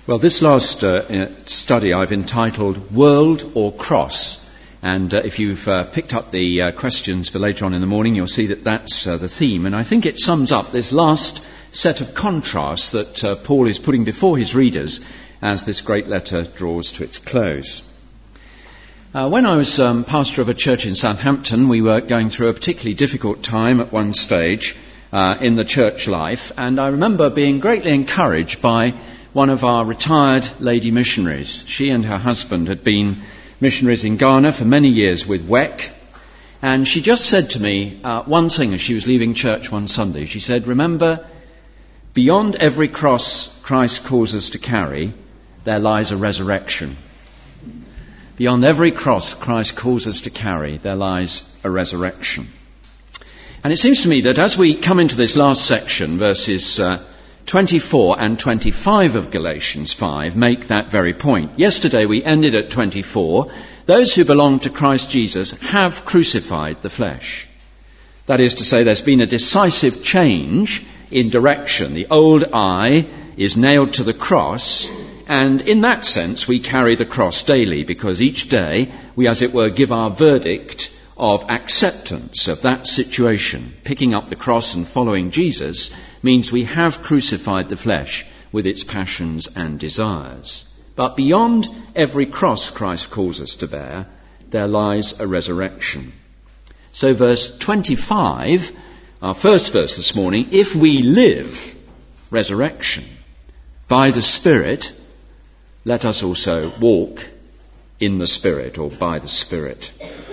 Well, this last study I've entitled World or Cross. And if you've picked up the questions for later on in the morning, you'll see that that's the theme. And I think it sums up this last set of contrasts that Paul is putting before his readers as this great letter draws to its close. When I was pastor of a church in Southampton, we were going through a particularly difficult time at one stage in the church life. And I remember being greatly encouraged by one of our retired lady missionaries. She and her husband had been missionaries in Ghana for many years with WEC. And she just said to me one thing as she was leaving church one Sunday. She said, "Remember, beyond every cross Christ calls us to carry, there lies a resurrection." Beyond every cross Christ calls us to carry, there lies a resurrection. And it seems to me that as we come into this last section, verses 24 and 25 of Galatians 5 make that very point. Yesterday we ended at 24. Those who belong to Christ Jesus have crucified the flesh. That is to say, there's been a decisive change in direction. The old I is nailed to the cross, and in that sense we carry the cross daily, because each day we, as it were, give our verdict of acceptance of that situation. Picking up the cross and following Jesus means we have crucified the flesh with its passions and desires. But beyond every cross Christ calls us to bear, there lies a resurrection. So verse 25, our first verse this morning, if we live, resurrection, by the Spirit, let us also walk in the Spirit, or by the Spirit.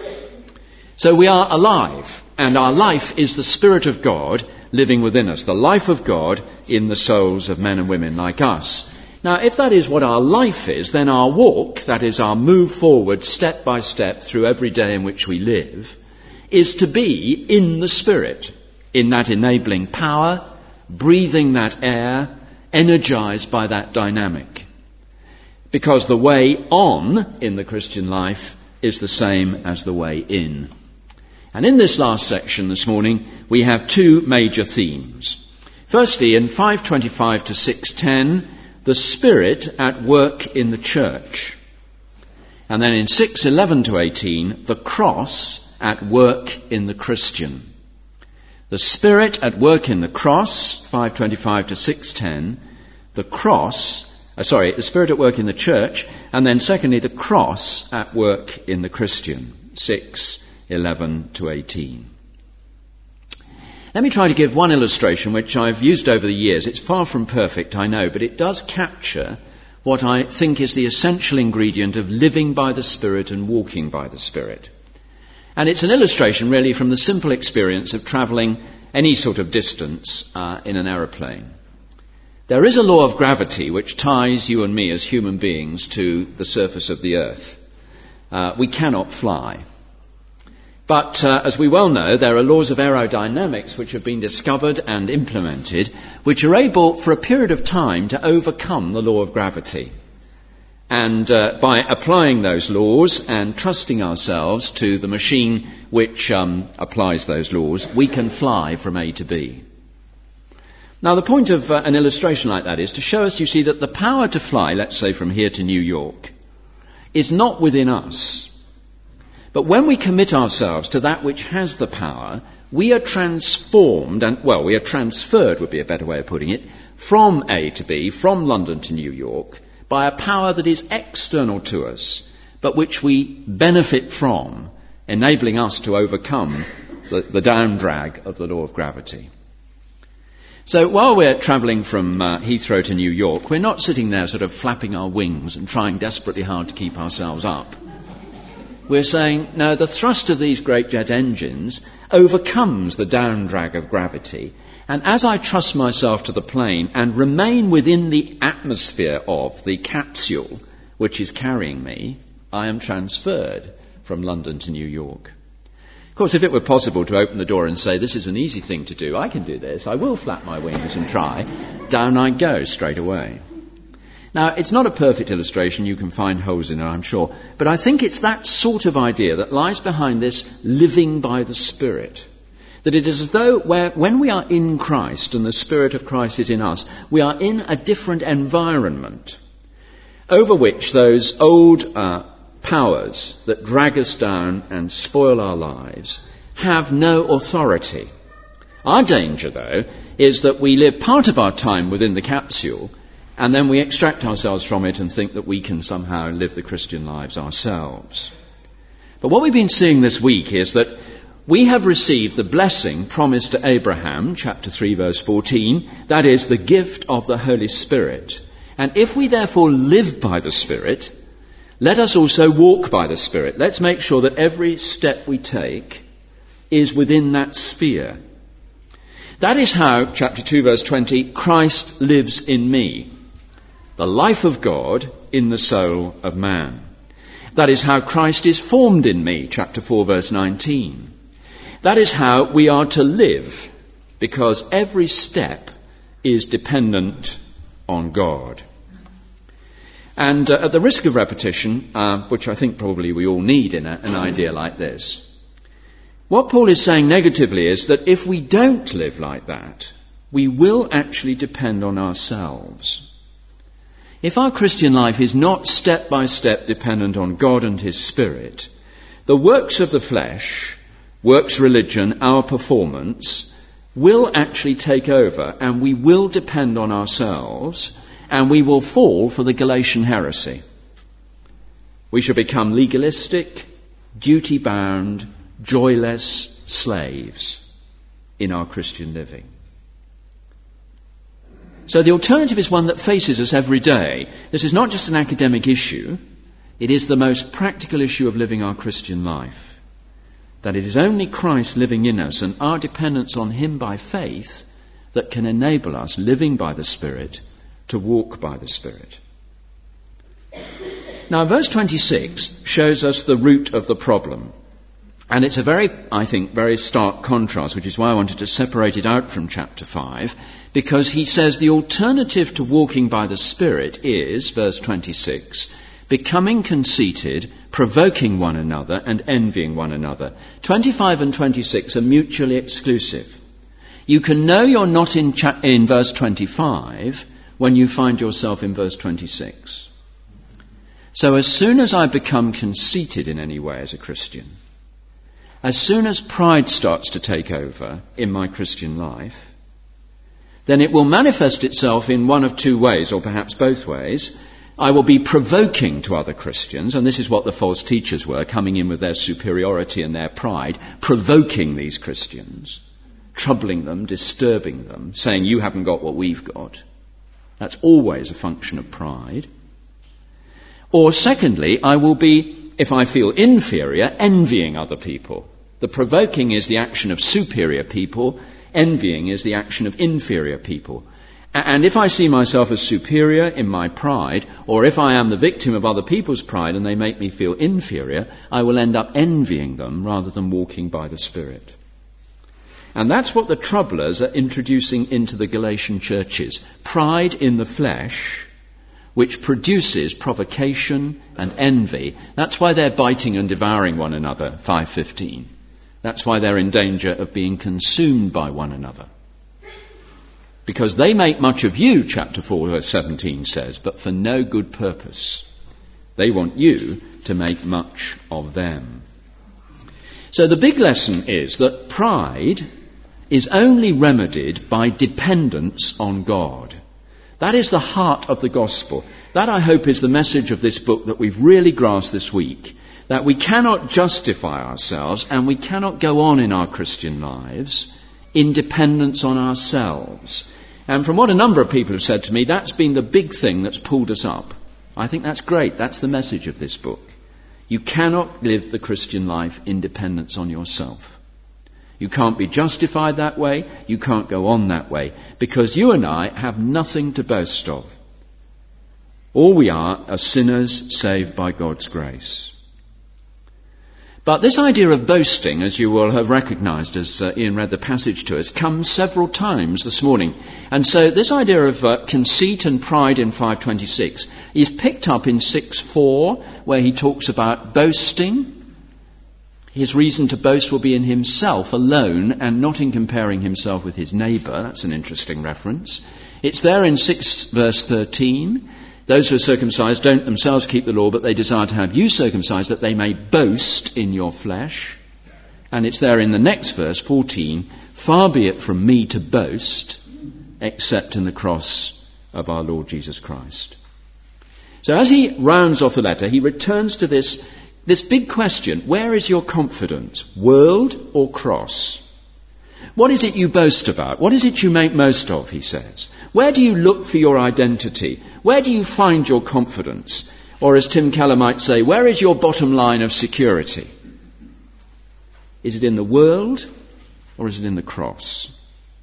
So we are alive, and our life is the Spirit of God living within us, the life of God in the souls of men and women like us. Now, if that is what our life is, then our walk, that is our move forward step by step through every day in which we live, is to be in the Spirit, in that enabling power, breathing that air, energized by that dynamic. Because the way on in the Christian life is the same as the way in. And in this last section this morning, we have two major themes. Firstly, in 5:25 to 6:10, the Spirit at work in the church. And then in 6:11 to 18, the cross at work in the Christian. The Spirit at work in the cross, 5:25 to 6:10, the Spirit at work in the church, and then secondly, the cross at work in the Christian, 6:11 to 18. Let me try to give one illustration which I've used over the years. It's far from perfect, I know, but it does capture what I think is the essential ingredient of living by the Spirit and walking by the Spirit. And it's an illustration really from the simple experience of travelling any sort of distance in an aeroplane. There is a law of gravity which ties you and me as human beings to the surface of the earth. We cannot fly. But as we well know, there are laws of aerodynamics which have been discovered and implemented, which are able for a period of time to overcome the law of gravity. And by applying those laws and trusting ourselves to the machine which applies those laws, we can fly from A to B. Now, the point of an illustration like that is to show us, you see, that the power to fly, let's say from here to New York, is not within us. But when we commit ourselves to that which has the power, we are transformed, we are transferred, would be a better way of putting it, from A to B, from London to New York, by a power that is external to us, but which we benefit from, enabling us to overcome the down drag of the law of gravity. So while we're travelling from Heathrow to New York, we're not sitting there sort of flapping our wings and trying desperately hard to keep ourselves up. We're saying, no, the thrust of these great jet engines overcomes the down drag of gravity. And as I trust myself to the plane and remain within the atmosphere of the capsule which is carrying me, I am transferred from London to New York. Of course, if it were possible to open the door and say, this is an easy thing to do, I can do this, I will flap my wings and try, down I go straight away. Now, it's not a perfect illustration, you can find holes in it, I'm sure, but I think it's that sort of idea that lies behind this living by the Spirit. That it is as though when we are in Christ and the Spirit of Christ is in us, we are in a different environment. over which those old powers that drag us down and spoil our lives have no authority. Our danger, though, is that we live part of our time within the capsule and then we extract ourselves from it and think that we can somehow live the Christian lives ourselves. But what we've been seeing this week is that we have received the blessing promised to Abraham, chapter 3, verse 14, that is, the gift of the Holy Spirit. And if we therefore live by the Spirit, let us also walk by the Spirit. Let's make sure that every step we take is within that sphere. That is how, chapter 2, verse 20, Christ lives in me, the life of God in the soul of man. That is how Christ is formed in me, chapter 4, verse 19. That is how we are to live, because every step is dependent on God. And at the risk of repetition, which I think probably we all need in an idea like this, what Paul is saying negatively is that if we don't live like that, we will actually depend on ourselves. If our Christian life is not step by step dependent on God and His Spirit, the works of the flesh, works religion, our performance, will actually take over, and we will depend on ourselves, and we will fall for the Galatian heresy. We shall become legalistic, duty-bound, joyless slaves in our Christian living. So the alternative is one that faces us every day. This is not just an academic issue. It is the most practical issue of living our Christian life. That it is only Christ living in us and our dependence on Him by faith that can enable us, living by the Spirit, to walk by the Spirit. Now, verse 26 shows us the root of the problem. And it's a very stark contrast, which is why I wanted to separate it out from chapter 5, because he says the alternative to walking by the Spirit is, verse 26, becoming conceited, provoking one another, and envying one another. 25 and 26 are mutually exclusive. You can know you're not in verse 25 when you find yourself in verse 26. So as soon as I become conceited in any way as a Christian, as soon as pride starts to take over in my Christian life, then it will manifest itself in one of two ways, or perhaps both ways. I will be provoking to other Christians, and this is what the false teachers were, coming in with their superiority and their pride, provoking these Christians, troubling them, disturbing them, saying, you haven't got what we've got. That's always a function of pride. Or secondly, I will be, if I feel inferior, envying other people. The provoking is the action of superior people, envying is the action of inferior people. And if I see myself as superior in my pride, or if I am the victim of other people's pride and they make me feel inferior, I will end up envying them rather than walking by the Spirit. And that's what the troublers are introducing into the Galatian churches. Pride in the flesh, which produces provocation and envy. That's why they're biting and devouring one another, 5:15. That's why they're in danger of being consumed by one another. Because they make much of you, chapter 4, verse 17 says, but for no good purpose. They want you to make much of them. So the big lesson is that pride is only remedied by dependence on God. That is the heart of the gospel. That, I hope, is the message of this book that we've really grasped this week. That we cannot justify ourselves and we cannot go on in our Christian lives in dependence on ourselves. And from what a number of people have said to me, that's been the big thing that's pulled us up. I think that's great. That's the message of this book. You cannot live the Christian life in dependence on yourself. You can't be justified that way. You can't go on that way. Because you and I have nothing to boast of. All we are sinners saved by God's grace. But this idea of boasting, as you will have recognized as Ian read the passage to us, comes several times this morning. And so this idea of conceit and pride in 5:26 is picked up in 6:4, where he talks about boasting. His reason to boast will be in himself alone and not in comparing himself with his neighbour. That's an interesting reference. It's there in 6 verse 13. Those who are circumcised don't themselves keep the law, but they desire to have you circumcised, that they may boast in your flesh. And it's there in the next verse, 14, far be it from me to boast, except in the cross of our Lord Jesus Christ. So as he rounds off the letter, he returns to this big question: where is your confidence, world or cross? What is it you boast about? What is it you make most of, he says? Where do you look for your identity? Where do you find your confidence? Or as Tim Keller might say, where is your bottom line of security? Is it in the world or is it in the cross?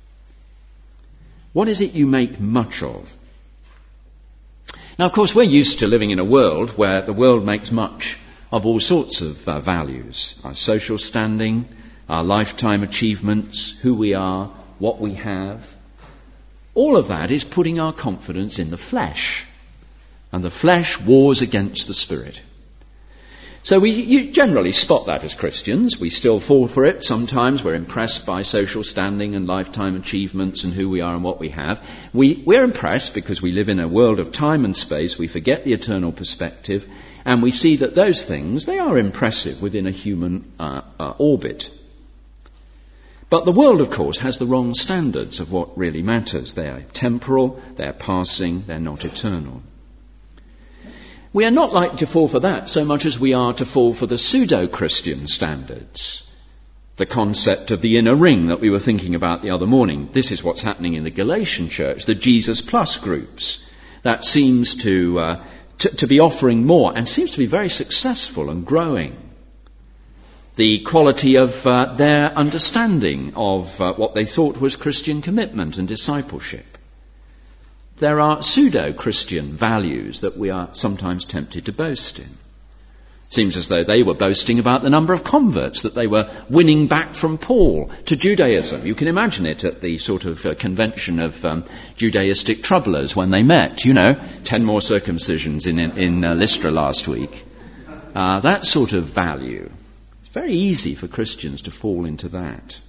What is it you make much of? Now, of course, we're used to living in a world where the world makes much of all sorts of values. Our social standing, our lifetime achievements, who we are, what we have. All of that is putting our confidence in the flesh. And the flesh wars against the spirit. So you generally spot that as Christians. We still fall for it. Sometimes we're impressed by social standing and lifetime achievements and who we are and what we have. We're impressed because we live in a world of time and space. We forget the eternal perspective. And we see that those things, they are impressive within a human orbit. But the world, of course, has the wrong standards of what really matters. They are temporal, they're passing, they're not eternal. We are not likely to fall for that so much as we are to fall for the pseudo-Christian standards. The concept of the inner ring that we were thinking about the other morning. This is what's happening in the Galatian church, the Jesus Plus groups. That seems to be offering more and seems to be very successful and growing. The quality of their understanding of what they thought was Christian commitment and discipleship. There are pseudo-Christian values that we are sometimes tempted to boast in. It seems as though they were boasting about the number of converts that they were winning back from Paul to Judaism. You can imagine it at the sort of convention of Judaistic troublers when they met. 10 more circumcisions in Lystra last week. That sort of value. It's very easy for Christians to fall into that.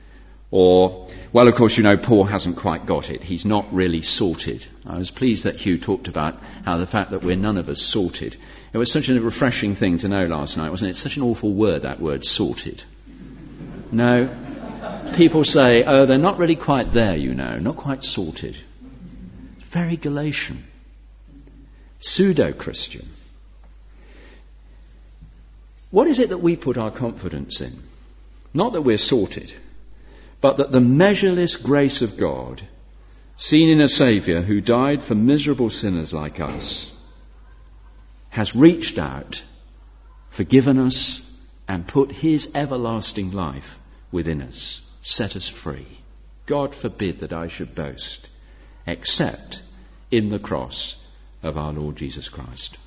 Or, well, of course, Paul hasn't quite got it. He's not really sorted. I was pleased that Hugh talked about how the fact that we're none of us sorted. It was such a refreshing thing to know last night, wasn't it? It's such an awful word, that word, sorted. No, people say, oh, they're not really quite there, not quite sorted. Very Galatian. Pseudo-Christian. What is it that we put our confidence in? Not that we're sorted, but that the measureless grace of God, seen in a Saviour who died for miserable sinners like us, has reached out, forgiven us, and put his everlasting life within us, set us free. God forbid that I should boast, except in the cross of our Lord Jesus Christ.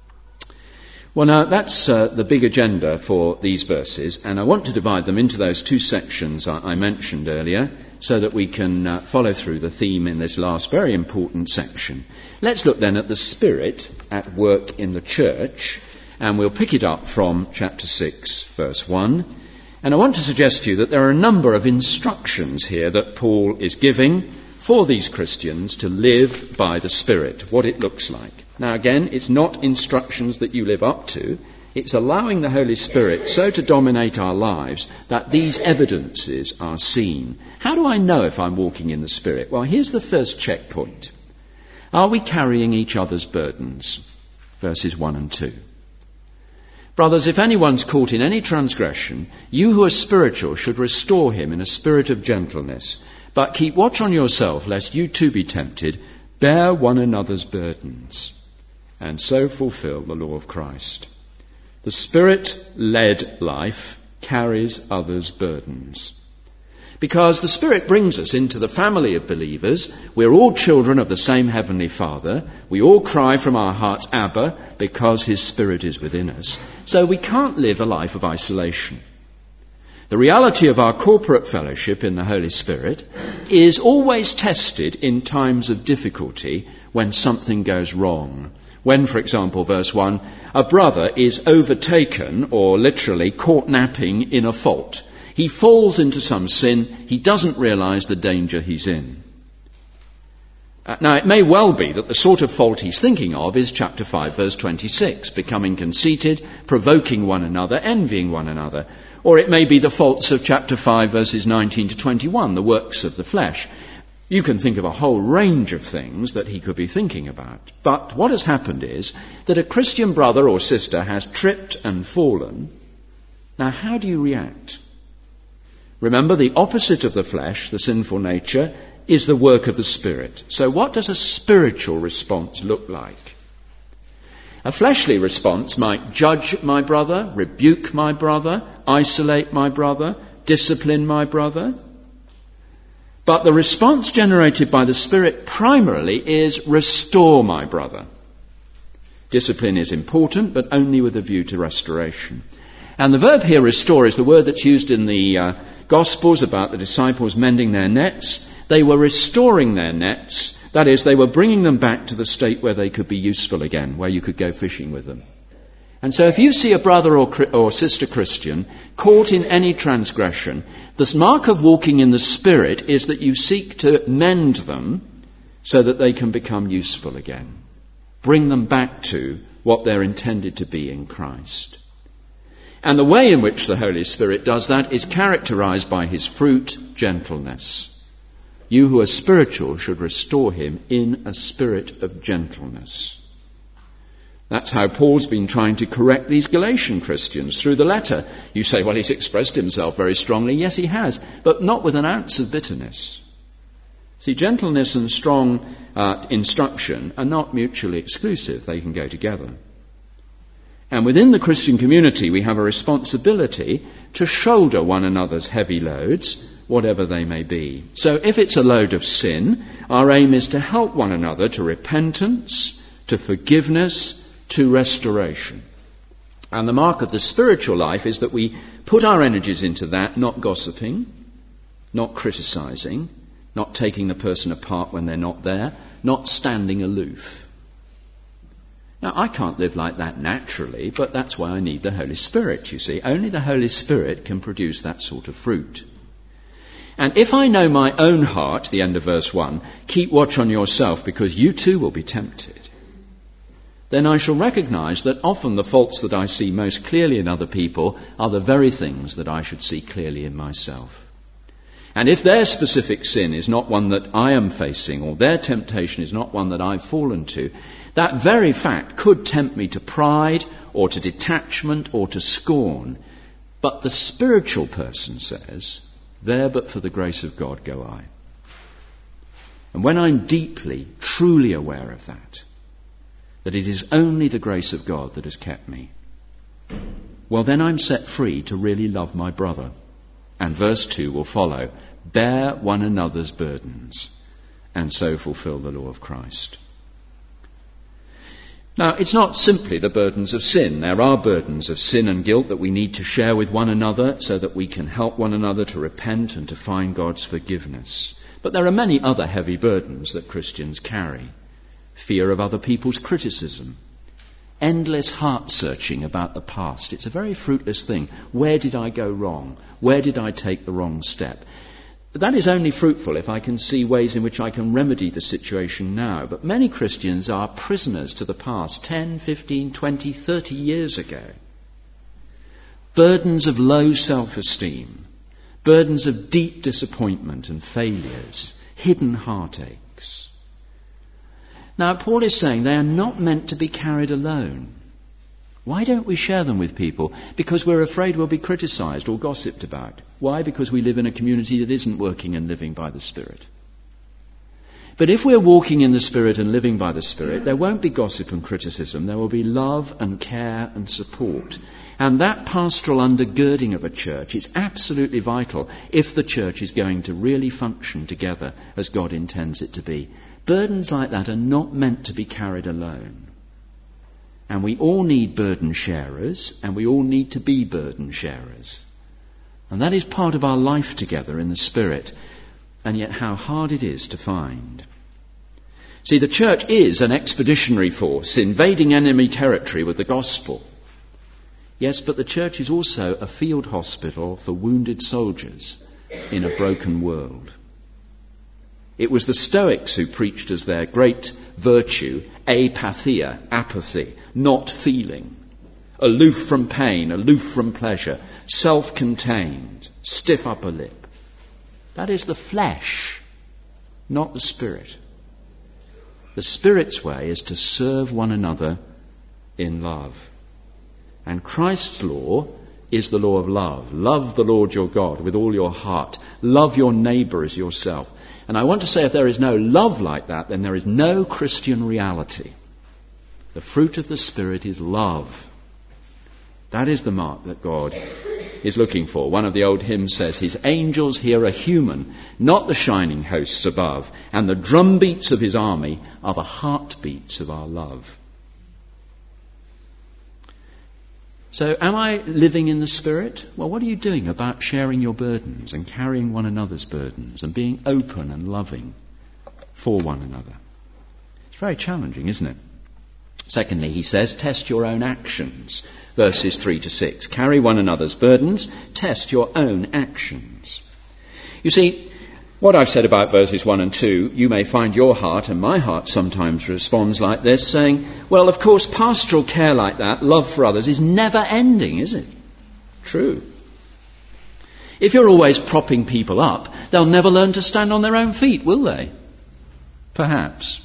Well, now, that's the big agenda for these verses, and I want to divide them into those two sections I mentioned earlier so that we can follow through the theme in this last very important section. Let's look then at the Spirit at work in the church, and we'll pick it up from chapter 6, verse 1. And I want to suggest to you that there are a number of instructions here that Paul is giving for these Christians to live by the Spirit, what it looks like. Now again, it's not instructions that you live up to. It's allowing the Holy Spirit so to dominate our lives that these evidences are seen. How do I know if I'm walking in the Spirit? Well, here's the first checkpoint. Are we carrying each other's burdens? Verses 1 and 2. Brothers, if anyone's caught in any transgression, you who are spiritual should restore him in a spirit of gentleness. But keep watch on yourself, lest you too be tempted. Bear one another's burdens, and so fulfill the law of Christ. The Spirit-led life carries others' burdens. Because the Spirit brings us into the family of believers. We're all children of the same Heavenly Father. We all cry from our hearts, Abba, because His Spirit is within us. So we can't live a life of isolation. The reality of our corporate fellowship in the Holy Spirit is always tested in times of difficulty when something goes wrong. When, for example, verse 1, a brother is overtaken or literally caught napping in a fault. He falls into some sin. He doesn't realize the danger he's in. Now, it may well be that the sort of fault he's thinking of is chapter 5, verse 26, becoming conceited, provoking one another, envying one another. Or it may be the faults of chapter 5, verses 19 to 21, the works of the flesh. You can think of a whole range of things that he could be thinking about. But what has happened is that a Christian brother or sister has tripped and fallen. Now, how do you react? Remember, the opposite of the flesh, the sinful nature, is the work of the Spirit. So what does a spiritual response look like? A fleshly response might judge my brother, rebuke my brother, isolate my brother, discipline my brother. But the response generated by the Spirit primarily is restore my brother. Discipline is important, but only with a view to restoration. And the verb here, restore, is the word that's used in the Gospels about the disciples mending their nets. They were restoring their nets. That is, they were bringing them back to the state where they could be useful again, where you could go fishing with them. And so if you see a brother or sister Christian caught in any transgression, the mark of walking in the Spirit is that you seek to mend them so that they can become useful again. Bring them back to what they're intended to be in Christ. And the way in which the Holy Spirit does that is characterized by his fruit, gentleness. You who are spiritual should restore him in a spirit of gentleness. That's how Paul's been trying to correct these Galatian Christians through the letter. You say, well, he's expressed himself very strongly. Yes, he has, but not with an ounce of bitterness. See, gentleness and strong instruction are not mutually exclusive. They can go together. And within the Christian community, we have a responsibility to shoulder one another's heavy loads, whatever they may be. So if it's a load of sin, our aim is to help one another to repentance, to forgiveness, to restoration. And the mark of the spiritual life is that we put our energies into that, not gossiping, not criticizing, not taking the person apart when they're not there, not standing aloof. Now, I can't live like that naturally, but that's why I need the Holy Spirit, you see. Only the Holy Spirit can produce that sort of fruit. And if I know my own heart, the end of verse 1, keep watch on yourself because you too will be tempted, then I shall recognize that often the faults that I see most clearly in other people are the very things that I should see clearly in myself. And if their specific sin is not one that I am facing, or their temptation is not one that I've fallen to, that very fact could tempt me to pride, or to detachment, or to scorn. But the spiritual person says, there but for the grace of God go I. And when I'm deeply, truly aware of that it is only the grace of God that has kept me, well, then I'm set free to really love my brother. And verse 2 will follow, bear one another's burdens, and so fulfill the law of Christ. Now, it's not simply the burdens of sin. There are burdens of sin and guilt that we need to share with one another so that we can help one another to repent and to find God's forgiveness. But there are many other heavy burdens that Christians carry. Fear of other people's criticism. Endless heart-searching about the past. It's a very fruitless thing. Where did I go wrong? Where did I take the wrong step? But that is only fruitful if I can see ways in which I can remedy the situation now. But many Christians are prisoners to the past, 10, 15, 20, 30 years ago. Burdens of low self-esteem, burdens of deep disappointment and failures, hidden heartaches. Now, Paul is saying they are not meant to be carried alone. Why don't we share them with people? Because we're afraid we'll be criticized or gossiped about. Why? Because we live in a community that isn't working and living by the Spirit. But if we're walking in the Spirit and living by the Spirit, there won't be gossip and criticism. There will be love and care and support. And that pastoral undergirding of a church is absolutely vital if the church is going to really function together as God intends it to be. Burdens like that are not meant to be carried alone. And we all need burden sharers, and we all need to be burden sharers. And that is part of our life together in the Spirit, and yet how hard it is to find. See, the church is an expeditionary force invading enemy territory with the gospel. Yes, but the church is also a field hospital for wounded soldiers in a broken world. It was the Stoics who preached as their great virtue apatheia, apathy, not feeling, aloof from pain, aloof from pleasure, self-contained, stiff upper lip. That is the flesh, not the Spirit. The Spirit's way is to serve one another in love. And Christ's law is the law of love. Love the Lord your God with all your heart. Love your neighbour as yourself. And I want to say, if there is no love like that, then there is no Christian reality. The fruit of the Spirit is love. That is the mark that God is looking for. One of the old hymns says, his angels here are human, not the shining hosts above, and the drumbeats of his army are the heartbeats of our love. So am I living in the Spirit? Well, what are you doing about sharing your burdens and carrying one another's burdens and being open and loving for one another? It's very challenging, isn't it? Secondly, he says, test your own actions. Verses 3-6. Carry one another's burdens, test your own actions. You see, what I've said about verses 1 and 2, you may find your heart, and my heart sometimes responds like this, saying, well, of course, pastoral care like that, love for others, is never ending, is it? True. If you're always propping people up, they'll never learn to stand on their own feet, will they? Perhaps.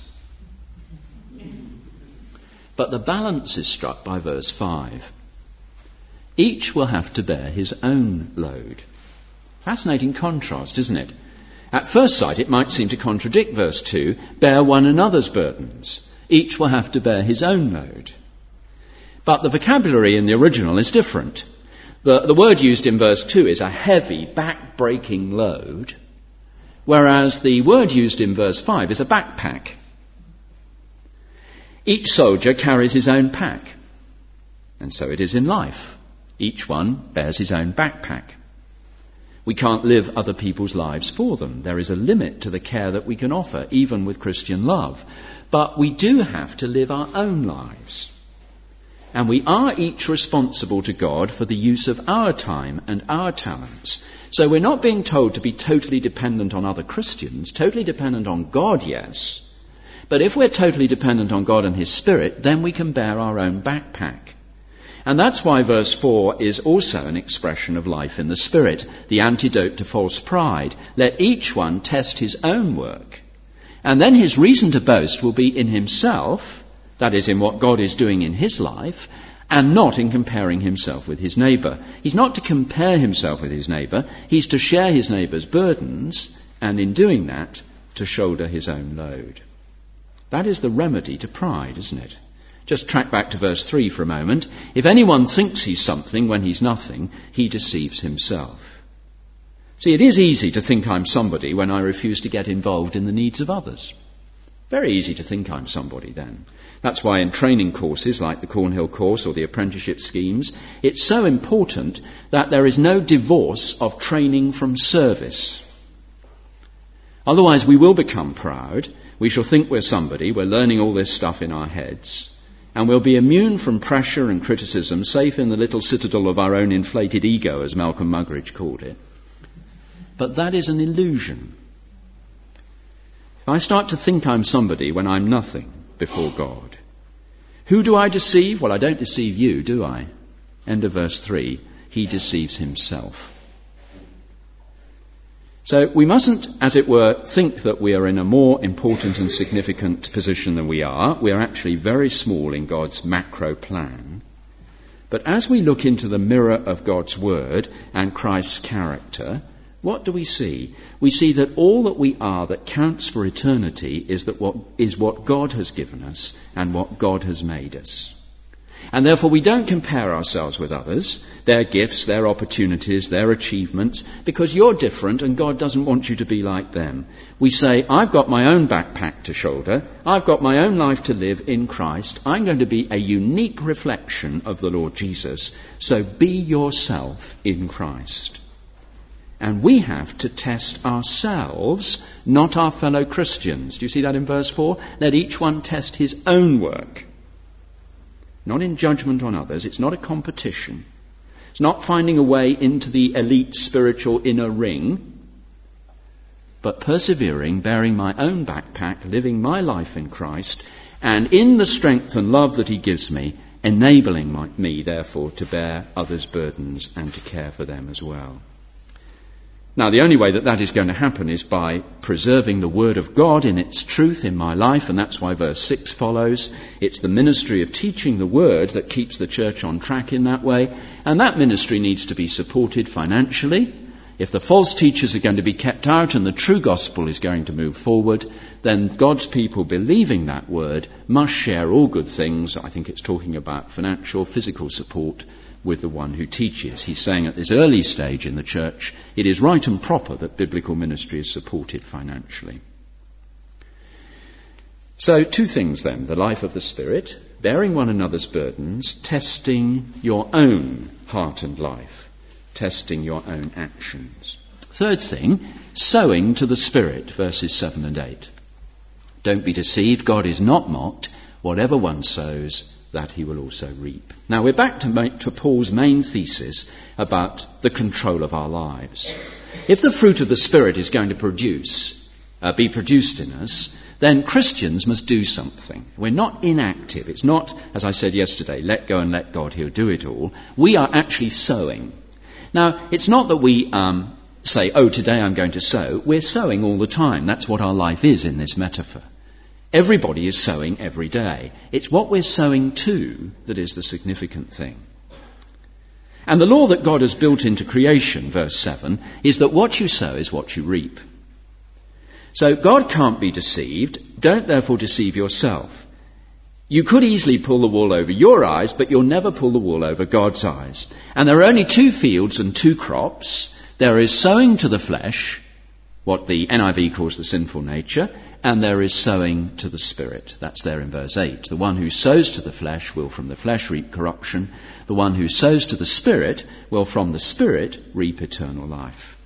But the balance is struck by verse 5. Each will have to bear his own load. Fascinating contrast, isn't it? At first sight, it might seem to contradict verse 2, bear one another's burdens. Each will have to bear his own load. But the vocabulary in the original is different. The word used in verse 2 is a heavy, back-breaking load, whereas the word used in verse 5 is a backpack. Each soldier carries his own pack, and so it is in life. Each one bears his own backpack. We can't live other people's lives for them. There is a limit to the care that we can offer, even with Christian love. But we do have to live our own lives. And we are each responsible to God for the use of our time and our talents. So we're not being told to be totally dependent on other Christians, totally dependent on God, yes. But if we're totally dependent on God and His Spirit, then we can bear our own backpack. And that's why verse 4 is also an expression of life in the Spirit, the antidote to false pride. Let each one test his own work. And then his reason to boast will be in himself, that is, in what God is doing in his life, and not in comparing himself with his neighbour. He's not to compare himself with his neighbour, he's to share his neighbour's burdens, and in doing that, to shoulder his own load. That is the remedy to pride, isn't it? Just track back to verse 3 for a moment. If anyone thinks he's something when he's nothing, he deceives himself. See, it is easy to think I'm somebody when I refuse to get involved in the needs of others. Very easy to think I'm somebody then. That's why in training courses like the Cornhill course or the apprenticeship schemes, it's so important that there is no divorce of training from service. Otherwise we will become proud. We shall think we're somebody. We're learning all this stuff in our heads. And we'll be immune from pressure and criticism, safe in the little citadel of our own inflated ego, as Malcolm Muggeridge called it. But that is an illusion. If I start to think I'm somebody when I'm nothing before God, who do I deceive? Well, I don't deceive you, do I? End of verse 3. He deceives himself. So we mustn't, as it were, think that we are in a more important and significant position than we are. We are actually very small in God's macro plan. But as we look into the mirror of God's Word and Christ's character, what do we see? We see that all that we are that counts for eternity is what God has given us and what God has made us. And therefore we don't compare ourselves with others, their gifts, their opportunities, their achievements, because you're different and God doesn't want you to be like them. We say, I've got my own backpack to shoulder, I've got my own life to live in Christ, I'm going to be a unique reflection of the Lord Jesus, so be yourself in Christ. And we have to test ourselves, not our fellow Christians. Do you see that in verse 4? Let each one test his own work. Not in judgment on others. It's not a competition. It's not finding a way into the elite spiritual inner ring. but persevering, bearing my own backpack, living my life in Christ, and in the strength and love that he gives me, enabling me, therefore, to bear others' burdens and to care for them as well. Now, the only way that is going to happen is by preserving the Word of God in its truth in my life, and that's why verse 6 follows. It's the ministry of teaching the Word that keeps the church on track in that way, and that ministry needs to be supported financially. If the false teachers are going to be kept out and the true gospel is going to move forward, then God's people believing that Word must share all good things. I think it's talking about financial, physical support with the one who teaches. He's saying at this early stage in the church, it is right and proper that biblical ministry is supported financially. So 2 things then, the life of the Spirit, bearing one another's burdens, testing your own heart and life, testing your own actions. 3rd thing, sowing to the Spirit, verses 7 and 8. Don't be deceived, God is not mocked. Whatever one sows, that he will also reap. Now we're back to Paul's main thesis about the control of our lives. If the fruit of the Spirit is going to be produced in us, then Christians must do something. We're not inactive. It's not, as I said yesterday, let go and let God, he'll do it all. We are actually sowing. Now, it's not that we say, today I'm going to sow. We're sowing all the time. That's what our life is in this metaphor. Everybody is sowing every day. It's what we're sowing to that is the significant thing. And the law that God has built into creation, verse 7, is that what you sow is what you reap. So God can't be deceived. Don't therefore deceive yourself. You could easily pull the wool over your eyes, but you'll never pull the wool over God's eyes. And there are only 2 fields and 2 crops. There is sowing to the flesh, what the NIV calls the sinful nature, and there is sowing to the Spirit. That's there in verse 8. The one who sows to the flesh will from the flesh reap corruption. The one who sows to the Spirit will from the Spirit reap eternal life.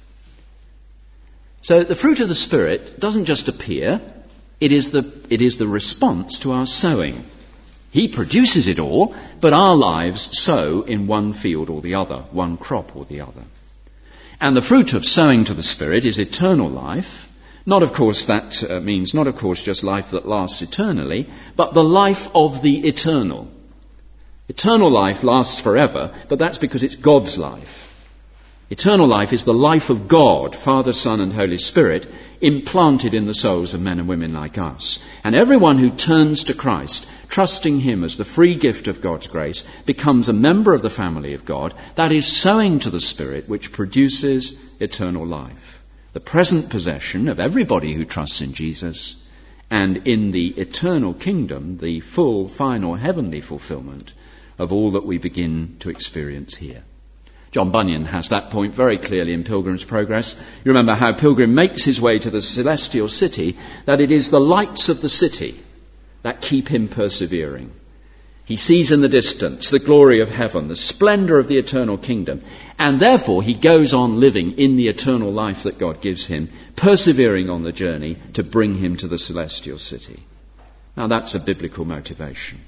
So the fruit of the Spirit doesn't just appear. It is the response to our sowing. He produces it all, but our lives sow in one field or the other, one crop or the other. And the fruit of sowing to the Spirit is eternal life. Not, of course, that means not, of course, just life that lasts eternally, but the life of the eternal. Eternal life lasts forever, but that's because it's God's life. Eternal life is the life of God, Father, Son and Holy Spirit, implanted in the souls of men and women like us. And everyone who turns to Christ, trusting him as the free gift of God's grace, becomes a member of the family of God. That is sowing to the Spirit, which produces eternal life. The present possession of everybody who trusts in Jesus, and in the eternal kingdom, the full, final, heavenly fulfillment of all that we begin to experience here. John Bunyan has that point very clearly in Pilgrim's Progress. You remember how Pilgrim makes his way to the celestial city, that it is the lights of the city that keep him persevering. He sees in the distance the glory of heaven, the splendor of the eternal kingdom, and therefore he goes on living in the eternal life that God gives him, persevering on the journey to bring him to the celestial city. Now that's a biblical motivation.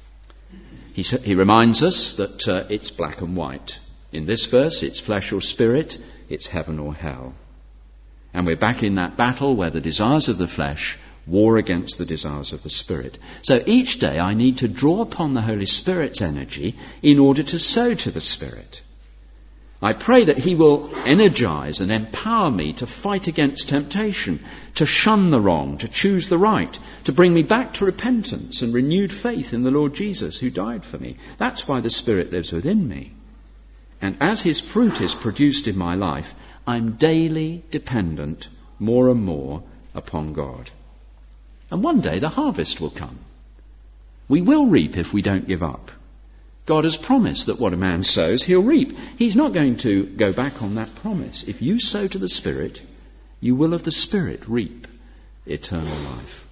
He reminds us that it's black and white. In this verse, it's flesh or spirit, it's heaven or hell. And we're back in that battle where the desires of the flesh war against the desires of the Spirit. So each day I need to draw upon the Holy Spirit's energy in order to sow to the Spirit. I pray that he will energize and empower me to fight against temptation, to shun the wrong, to choose the right, to bring me back to repentance and renewed faith in the Lord Jesus who died for me. That's why the Spirit lives within me. And as his fruit is produced in my life, I'm daily dependent more and more upon God. And one day the harvest will come. We will reap if we don't give up. God has promised that what a man sows, he'll reap. He's not going to go back on that promise. If you sow to the Spirit, you will of the Spirit reap eternal life.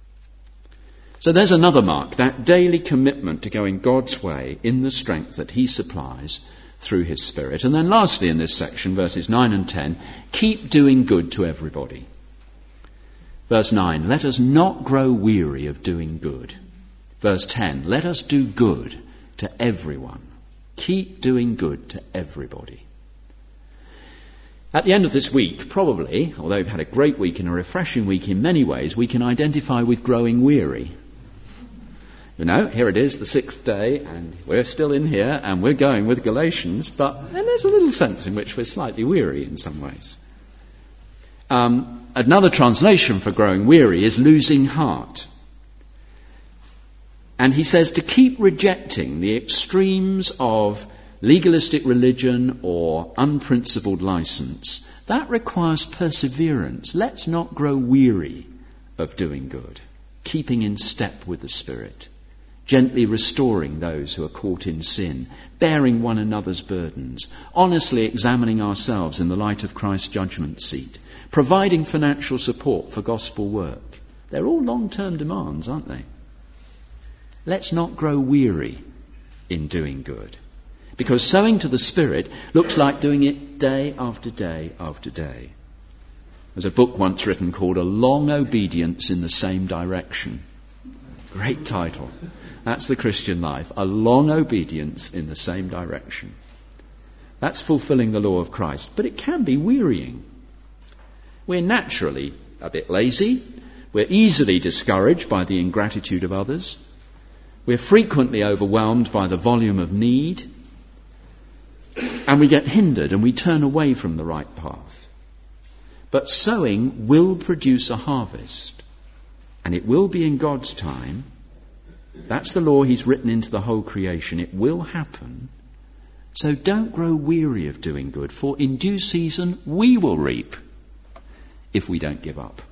So there's another mark, that daily commitment to going God's way in the strength that he supplies through his Spirit. And then lastly in this section, verses 9 and 10, keep doing good to everybody. Verse 9, let us not grow weary of doing good. Verse 10, let us do good to everyone. Keep doing good to everybody. At the end of this week, probably, although we've had a great week and a refreshing week in many ways, we can identify with growing weary. You know, here it is, the 6th day, and we're still in here, and we're going with Galatians, but then there's a little sense in which we're slightly weary in some ways. Another translation for growing weary is losing heart. And he says to keep rejecting the extremes of legalistic religion or unprincipled license, that requires perseverance. Let's not grow weary of doing good, keeping in step with the Spirit, gently restoring those who are caught in sin, bearing one another's burdens, honestly examining ourselves in the light of Christ's judgment seat, providing financial support for gospel work. They're all long-term demands, aren't they? Let's not grow weary in doing good, because sowing to the Spirit looks like doing it day after day after day. There's a book once written called A Long Obedience in the Same Direction. Great title. That's the Christian life. A long obedience in the same direction. That's fulfilling the law of Christ, but it can be wearying. We're naturally a bit lazy. We're easily discouraged by the ingratitude of others. We're frequently overwhelmed by the volume of need. And we get hindered and we turn away from the right path. But sowing will produce a harvest. And it will be in God's time. That's the law he's written into the whole creation. It will happen. So don't grow weary of doing good, for in due season we will reap if we don't give up.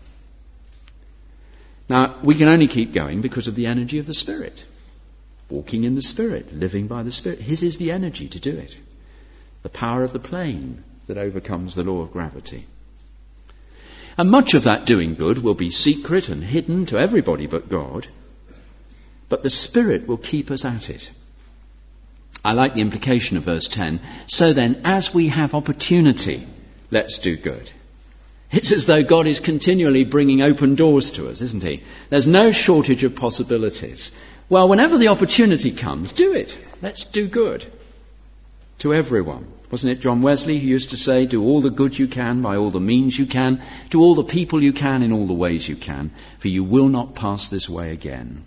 Now, we can only keep going because of the energy of the Spirit. Walking in the Spirit, living by the Spirit. His is the energy to do it. The power of the plane that overcomes the law of gravity. And much of that doing good will be secret and hidden to everybody but God. But the Spirit will keep us at it. I like the implication of verse 10. So then, as we have opportunity, let's do good. It's as though God is continually bringing open doors to us, isn't he? There's no shortage of possibilities. Well, whenever the opportunity comes, do it. Let's do good to everyone. Wasn't it John Wesley who used to say, do all the good you can by all the means you can, do all the people you can in all the ways you can, for you will not pass this way again.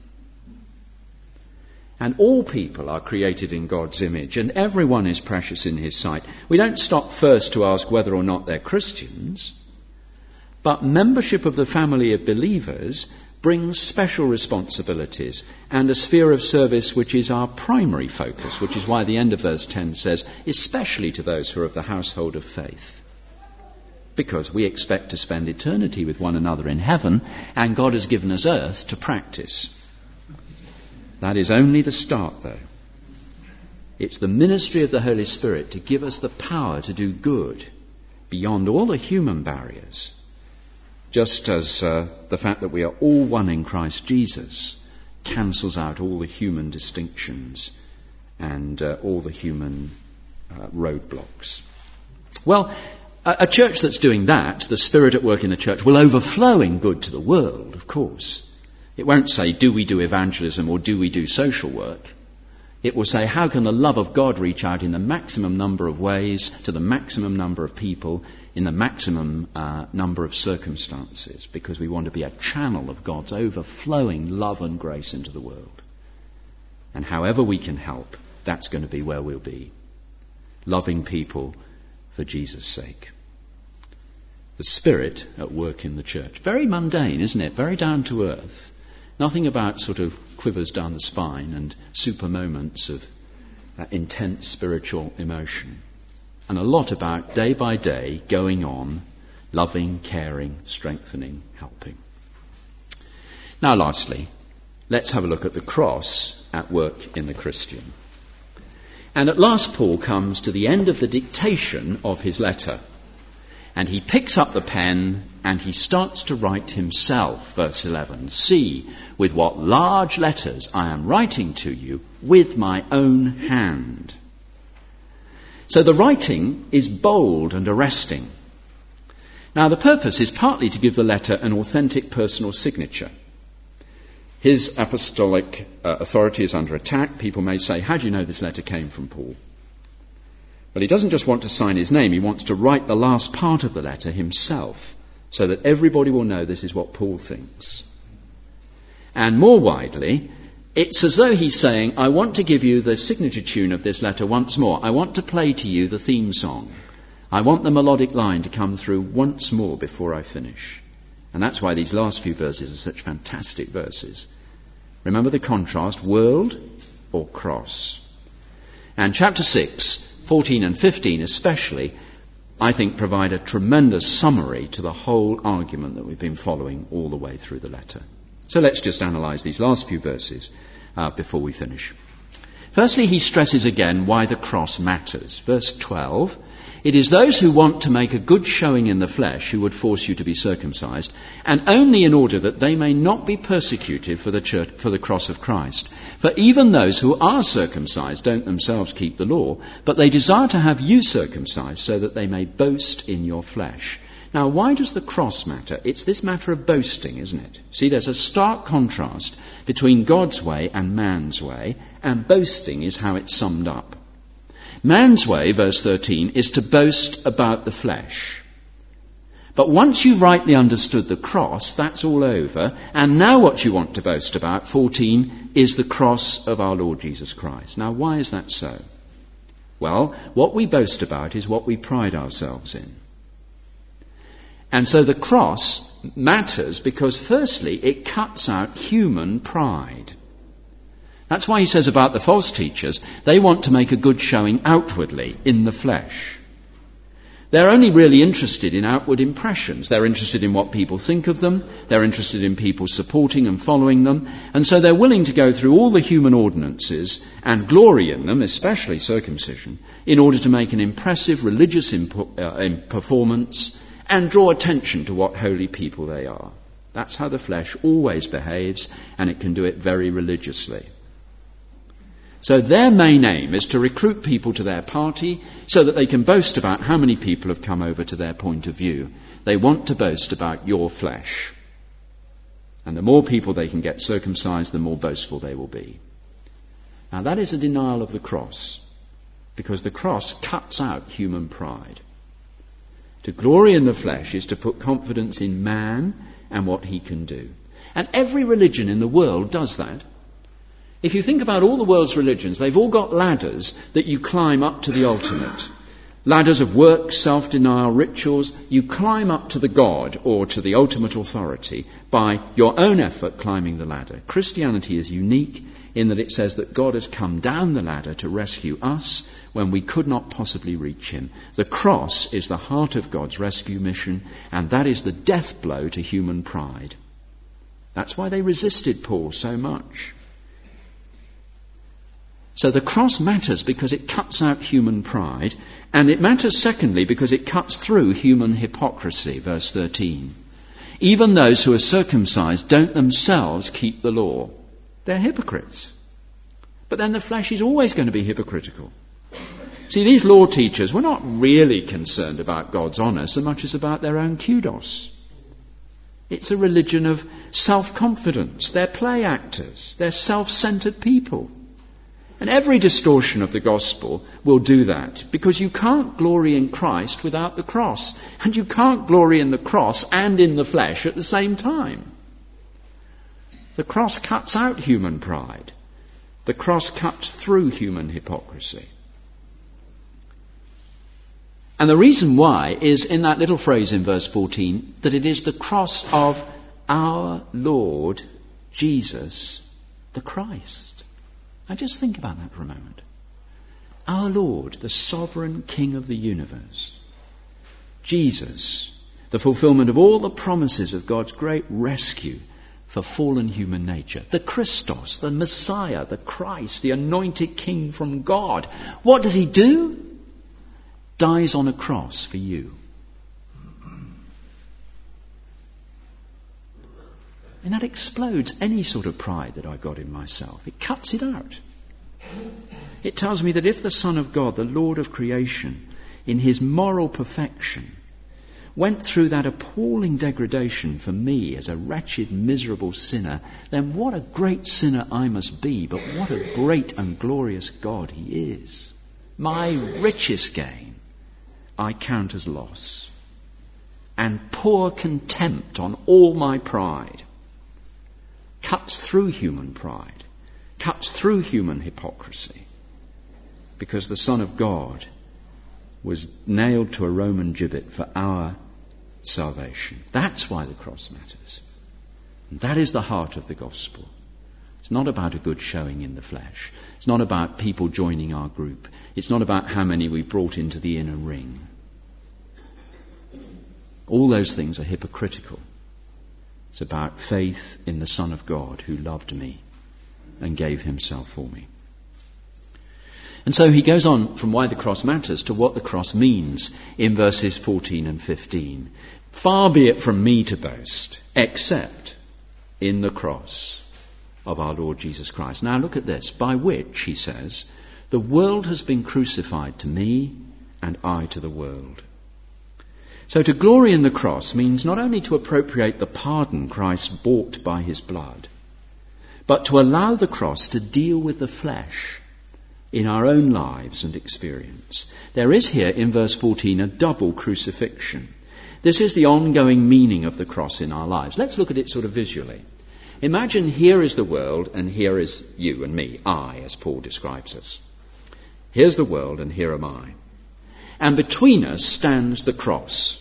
And all people are created in God's image, and everyone is precious in his sight. We don't stop first to ask whether or not they're Christians, but membership of the family of believers brings special responsibilities and a sphere of service which is our primary focus, which is why the end of verse 10 says, especially to those who are of the household of faith. Because we expect to spend eternity with one another in heaven, and God has given us earth to practice. That is only the start, though. It's the ministry of the Holy Spirit to give us the power to do good beyond all the human barriers. Just as the fact that we are all one in Christ Jesus cancels out all the human distinctions and all the human roadblocks. Well, a church that's doing that, the Spirit at work in the church, will overflow in good to the world, of course. It won't say, do we do evangelism or do we do social work? It will say, how can the love of God reach out in the maximum number of ways to the maximum number of people in the maximum number of circumstances, because we want to be a channel of God's overflowing love and grace into the world. And however we can help, that's going to be where we'll be. Loving people for Jesus' sake. The Spirit at work in the church. Very mundane, isn't it? Very down to earth. Nothing about sort of quivers down the spine and super moments of intense spiritual emotion. And a lot about day by day going on, loving, caring, strengthening, helping. Now lastly, let's have a look at the cross at work in the Christian. And at last Paul comes to the end of the dictation of his letter. And he picks up the pen and he starts to write himself, verse 11. See, with what large letters I am writing to you with my own hand. So the writing is bold and arresting. Now the purpose is partly to give the letter an authentic personal signature. His apostolic authority is under attack. People may say, how do you know this letter came from Paul? Well, he doesn't just want to sign his name, he wants to write the last part of the letter himself, so that everybody will know this is what Paul thinks. And more widely, it's as though he's saying, I want to give you the signature tune of this letter once more. I want to play to you the theme song. I want the melodic line to come through once more before I finish. And that's why these last few verses are such fantastic verses. Remember the contrast, world or cross. And chapter 6, 14 and 15 especially, I think provide a tremendous summary to the whole argument that we've been following all the way through the letter. So let's just analyse these last few verses before we finish. Firstly, he stresses again why the cross matters. Verse 12, it is those who want to make a good showing in the flesh who would force you to be circumcised, and only in order that they may not be persecuted for the church, for the cross of Christ. For even those who are circumcised don't themselves keep the law, but they desire to have you circumcised so that they may boast in your flesh. Now, why does the cross matter? It's this matter of boasting, isn't it? See, there's a stark contrast between God's way and man's way, and boasting is how it's summed up. Man's way, verse 13, is to boast about the flesh. But once you've rightly understood the cross, that's all over, and now what you want to boast about, 14, is the cross of our Lord Jesus Christ. Now, why is that so? Well, what we boast about is what we pride ourselves in. And so the cross matters because, firstly, it cuts out human pride. That's why he says about the false teachers, they want to make a good showing outwardly, in the flesh. They're only really interested in outward impressions. They're interested in what people think of them. They're interested in people supporting and following them. And so they're willing to go through all the human ordinances and glory in them, especially circumcision, in order to make an impressive religious performance and draw attention to what holy people they are. That's how the flesh always behaves, and it can do it very religiously. So their main aim is to recruit people to their party so that they can boast about how many people have come over to their point of view. They want to boast about your flesh. And the more people they can get circumcised, the more boastful they will be. Now that is a denial of the cross, because the cross cuts out human pride. To glory in the flesh is to put confidence in man and what he can do. And every religion in the world does that. If you think about all the world's religions, they've all got ladders that you climb up to the ultimate. Ladders of work, self-denial, rituals. You climb up to the God or to the ultimate authority by your own effort climbing the ladder. Christianity is unique in that it says that God has come down the ladder to rescue us when we could not possibly reach him. The cross is the heart of God's rescue mission, and that is the death blow to human pride. That's why they resisted Paul so much. So the cross matters because it cuts out human pride, and it matters secondly because it cuts through human hypocrisy, verse 13. Even those who are circumcised don't themselves keep the law. They're hypocrites. But then the flesh is always going to be hypocritical. See, these law teachers were not really concerned about God's honour so much as about their own kudos. It's a religion of self-confidence. They're play actors. They're self-centred people. And every distortion of the gospel will do that, because you can't glory in Christ without the cross. And you can't glory in the cross and in the flesh at the same time. The cross cuts out human pride. The cross cuts through human hypocrisy. And the reason why is in that little phrase in verse 14, that it is the cross of our Lord Jesus the Christ. Now just think about that for a moment. Our Lord, the sovereign King of the universe. Jesus, the fulfillment of all the promises of God's great rescue for fallen human nature. The Christos, the Messiah, the Christ, the anointed King from God. What does he do? Dies on a cross for you. And that explodes any sort of pride that I've got in myself. It cuts it out. It tells me that if the Son of God, the Lord of creation, in his moral perfection, went through that appalling degradation for me as a wretched, miserable sinner, then what a great sinner I must be, but what a great and glorious God he is. my richest gain, I count as loss, and pour contempt on all my pride. Cuts through human pride, cuts through human hypocrisy, because the Son of God was nailed to a Roman gibbet for our salvation. That's why the cross matters. And that is the heart of the gospel. It's not about a good showing in the flesh. It's not about people joining our group. It's not about how many we brought into the inner ring. All those things are hypocritical. It's about faith in the Son of God who loved me and gave himself for me. And so he goes on from why the cross matters to what the cross means in verses 14 and 15. Far be it from me to boast, except in the cross of our Lord Jesus Christ. Now look at this. By which, he says, the world has been crucified to me and I to the world. So to glory in the cross means not only to appropriate the pardon Christ bought by his blood, but to allow the cross to deal with the flesh in our own lives and experience. There is here in verse 14 a double crucifixion. This is the ongoing meaning of the cross in our lives. Let's look at it sort of visually. Imagine here is the world and here is you and me, I, as Paul describes us. Here's the world and here am I. And between us stands the cross.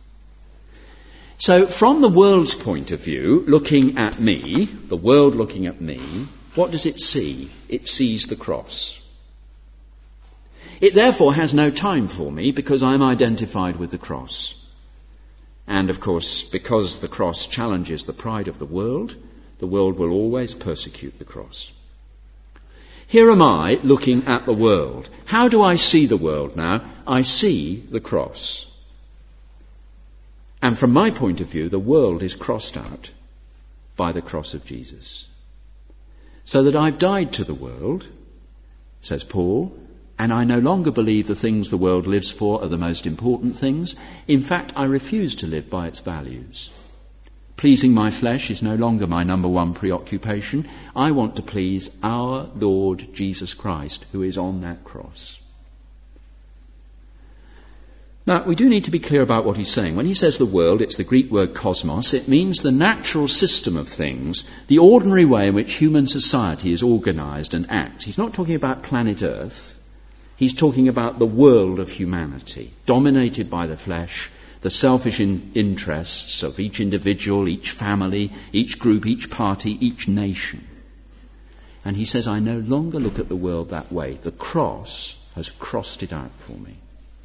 So from the world's point of view, looking at me, the world looking at me, what does it see? It sees the cross. It therefore has no time for me because I'm identified with the cross. And of course, because the cross challenges the pride of the world will always persecute the cross. Here am I looking at the world. How do I see the world now? I see the cross. And from my point of view, the world is crossed out by the cross of Jesus. So that I've died to the world, says Paul, and I no longer believe the things the world lives for are the most important things. In fact, I refuse to live by its values. Pleasing my flesh is no longer my number one preoccupation. I want to please our Lord Jesus Christ, who is on that cross. Now, we do need to be clear about what he's saying. When he says the world, it's the Greek word cosmos. It means the natural system of things, the ordinary way in which human society is organised and acts. He's not talking about planet Earth. He's talking about the world of humanity, dominated by the flesh, the selfish interests of each individual, each family, each group, each party, each nation. And he says, I no longer look at the world that way. The cross has crossed it out for me.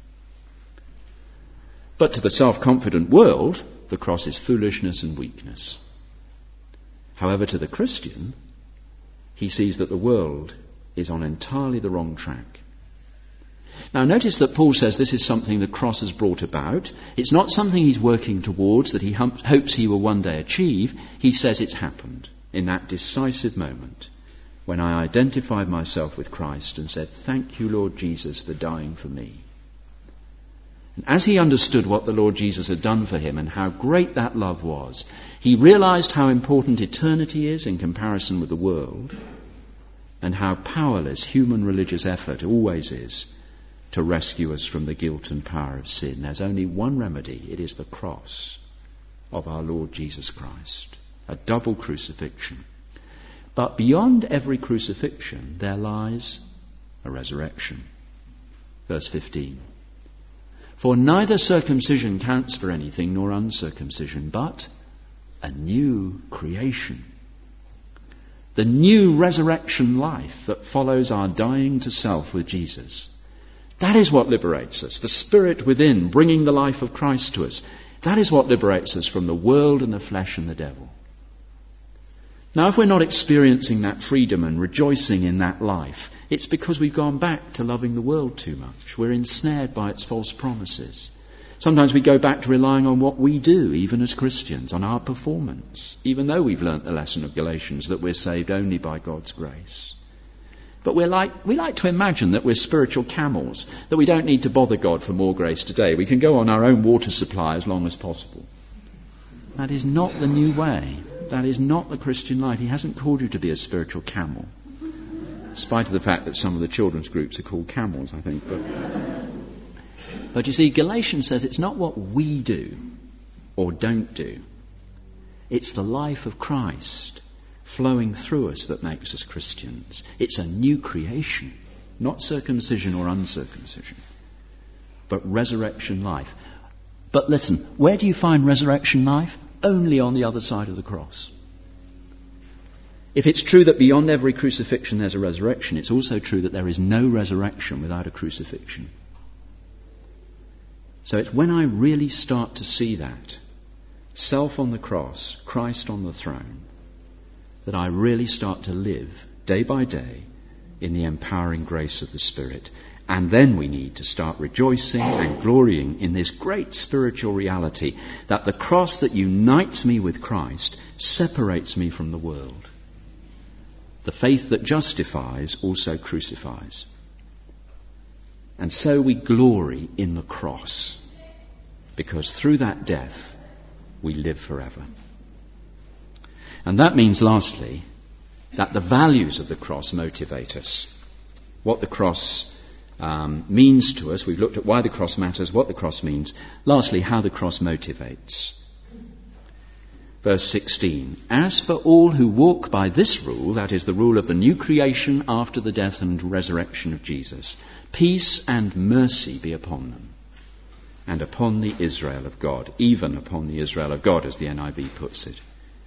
But to the self-confident world, the cross is foolishness and weakness. However, to the Christian, he sees that the world is on entirely the wrong track. Now notice that Paul says this is something the cross has brought about. It's not something he's working towards that he hopes he will one day achieve. He says it's happened in that decisive moment when I identified myself with Christ and said, thank you, Lord Jesus, for dying for me. And as he understood what the Lord Jesus had done for him and how great that love was, he realized how important eternity is in comparison with the world and how powerless human religious effort always is to rescue us from the guilt and power of sin. There's only one remedy. It is the cross of our Lord Jesus Christ. A double crucifixion. But beyond every crucifixion, there lies a resurrection. Verse 15. For neither circumcision counts for anything nor uncircumcision, but a new creation. The new resurrection life that follows our dying to self with Jesus. That is what liberates us. The Spirit within, bringing the life of Christ to us. That is what liberates us from the world and the flesh and the devil. Now, if we're not experiencing that freedom and rejoicing in that life, it's because we've gone back to loving the world too much. We're ensnared by its false promises. Sometimes we go back to relying on what we do, even as Christians, on our performance, even though we've learnt the lesson of Galatians that we're saved only by God's grace. But we like to imagine that we're spiritual camels, that we don't need to bother God for more grace today. We can go on our own water supply as long as possible. That is not the new way. That is not the Christian life. He hasn't called you to be a spiritual camel. in spite of the fact that some of the children's groups are called camels, I think. But you see, Galatians says it's not what we do or don't do. It's the life of Christ flowing through us that makes us Christians. It's a new creation, not circumcision or uncircumcision, but resurrection life. But listen, where do you find resurrection life? Only on the other side of the cross. If it's true that beyond every crucifixion there's a resurrection, it's also true that there is no resurrection without a crucifixion. So it's when I really start to see that, self on the cross, Christ on the throne, that I really start to live day by day in the empowering grace of the Spirit. And then we need to start rejoicing and glorying in this great spiritual reality that the cross that unites me with Christ separates me from the world. The faith that justifies also crucifies. And so we glory in the cross, because through that death we live forever. And that means, lastly, that the values of the cross motivate us. What the cross means to us. We've looked at why the cross matters, what the cross means. Lastly, how the cross motivates. Verse 16, as for all who walk by this rule, that is the rule of the new creation after the death and resurrection of Jesus, peace and mercy be upon them, and upon the Israel of God, even upon the Israel of God, as the NIV puts it.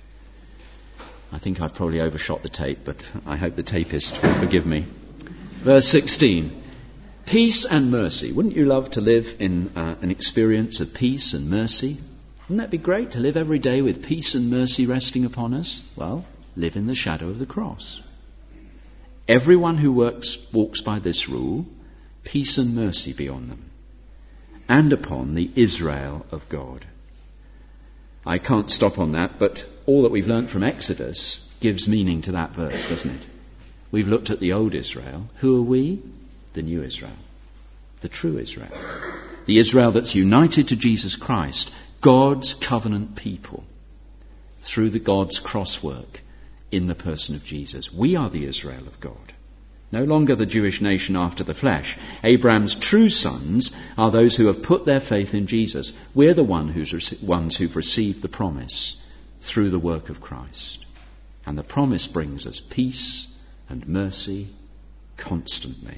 I think I've probably overshot the tape, but I hope the tapist will forgive me. Verse 16, peace and mercy. Wouldn't you love to live in an experience of peace and mercy? Wouldn't that be great, to live every day with peace and mercy resting upon us? Well, live in the shadow of the cross. Everyone who walks by this rule, peace and mercy be on them, and upon the Israel of God. I can't stop on that, but all that we've learnt from Exodus gives meaning to that verse, doesn't it? We've looked at the old Israel. Who are we? The new Israel. The true Israel. The Israel that's united to Jesus Christ, God's covenant people, through the God's cross work in the person of Jesus. We are the Israel of God. No longer the Jewish nation after the flesh. Abraham's true sons are those who have put their faith in Jesus. We're the ones who've received the promise through the work of Christ. And the promise brings us peace and mercy constantly.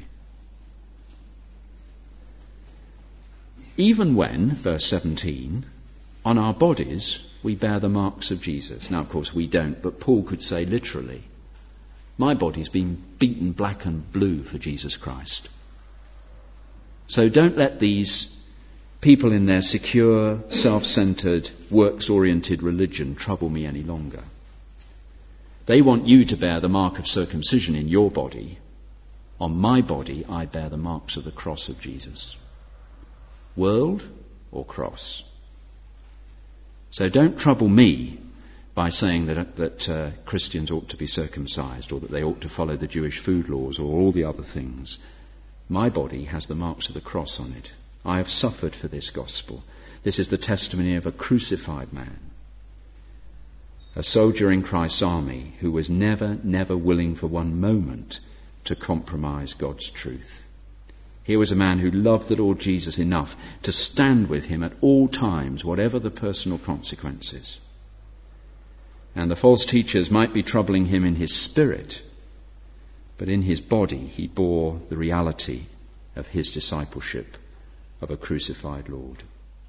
Even when, verse 17, on our bodies we bear the marks of Jesus. Now, of course, we don't, but Paul could say literally, my body's been beaten black and blue for Jesus Christ. So don't let these people in their secure, self-centered, works-oriented religion trouble me any longer. They want you to bear the mark of circumcision in your body. On my body, I bear the marks of the cross of Jesus. World or cross? So don't trouble me by saying that Christians ought to be circumcised, or that they ought to follow the Jewish food laws, or all the other things. My body has the marks of the cross on it. I have suffered for this gospel. This is the testimony of a crucified man, a soldier in Christ's army who was never willing for one moment to compromise God's truth. Here was a man who loved the Lord Jesus enough to stand with him at all times, whatever the personal consequences. And the false teachers might be troubling him in his spirit, but in his body he bore the reality of his discipleship of a crucified Lord.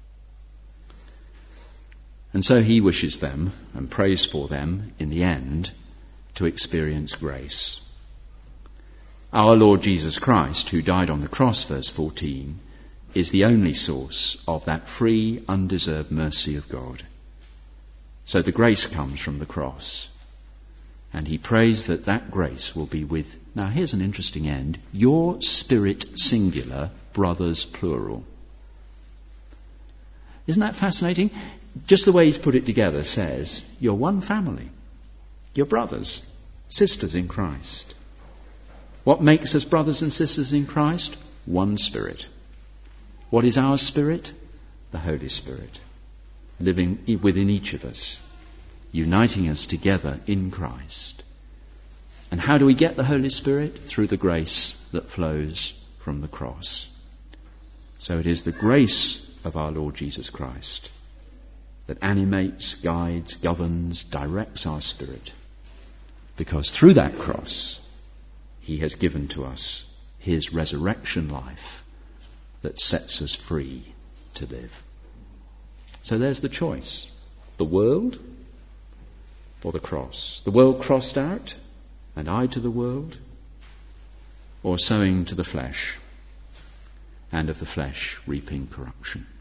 And so he wishes them and prays for them in the end to experience grace. Our Lord Jesus Christ, who died on the cross, verse 14, is the only source of that free, undeserved mercy of God. So the grace comes from the cross. And he prays that that grace will be with, now here's an interesting end, your spirit singular, brothers plural. Isn't that fascinating? Just the way he's put it together says, you're one family. You're brothers, sisters in Christ. What makes us brothers and sisters in Christ? One Spirit. What is our Spirit? The Holy Spirit, living within each of us, uniting us together in Christ. And how do we get the Holy Spirit? Through the grace that flows from the cross. So it is the grace of our Lord Jesus Christ that animates, guides, governs, directs our spirit. Because through that cross, he has given to us his resurrection life that sets us free to live. So there's the choice. The world or the cross. The world crossed out, and I to the world, or sowing to the flesh, and of the flesh reaping corruption.